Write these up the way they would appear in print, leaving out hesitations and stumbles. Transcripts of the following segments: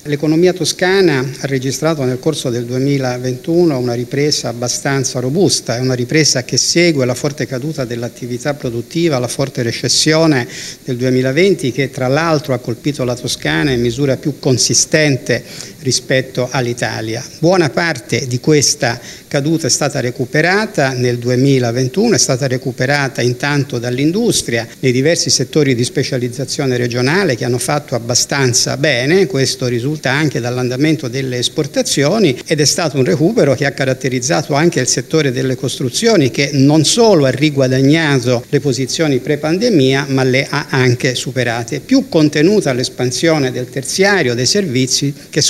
L'economia toscana ha registrato nel corso del 2021 una ripresa abbastanza robusta, è una ripresa che segue la forte caduta dell'attività produttiva, la forte recessione del 2020 che tra l'altro ha colpito la Toscana in misura più consistente rispetto all'Italia. Buona parte di questa caduta è stata recuperata nel 2021, è stata recuperata intanto dall'industria nei diversi settori di specializzazione regionale che hanno fatto abbastanza bene, questo risulta anche dall'andamento delle esportazioni ed è stato un recupero che ha caratterizzato anche il settore delle costruzioni che non solo ha riguadagnato le posizioni pre-pandemia ma le ha anche superate. Più contenuta l'espansione del terziario, dei servizi che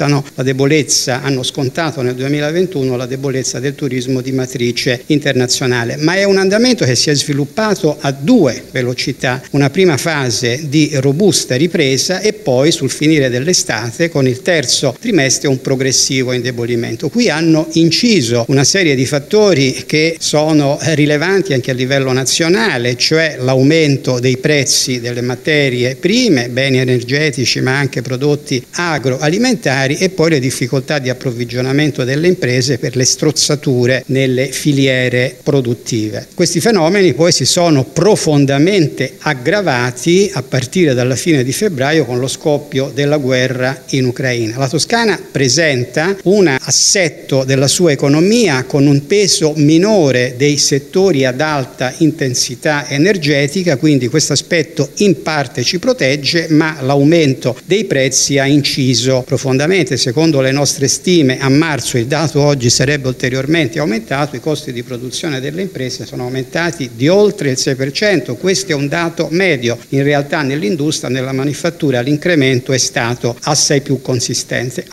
hanno scontato nel 2021 la debolezza del turismo di matrice internazionale, ma è un andamento che si è sviluppato a due velocità, una prima fase di robusta ripresa e poi sul finire dell'estate con il terzo trimestre un progressivo indebolimento. Qui hanno inciso una serie di fattori che sono rilevanti anche a livello nazionale, cioè l'aumento dei prezzi delle materie prime, beni energetici ma anche prodotti agroalimentari e poi le difficoltà di approvvigionamento delle imprese per le strozzature nelle filiere produttive. Questi fenomeni poi si sono profondamente aggravati a partire dalla fine di febbraio con lo scoppio della guerra in Ucraina. La Toscana presenta un assetto della sua economia con un peso minore dei settori ad alta intensità energetica, quindi questo aspetto in parte ci protegge, ma l'aumento dei prezzi ha inciso profondamente. Secondo le nostre stime a marzo, il dato oggi sarebbe ulteriormente aumentato, i costi di produzione delle imprese sono aumentati di oltre il 6%, questo è un dato medio, in realtà nell'industria, nella manifattura l'incremento è stato assai più consistente.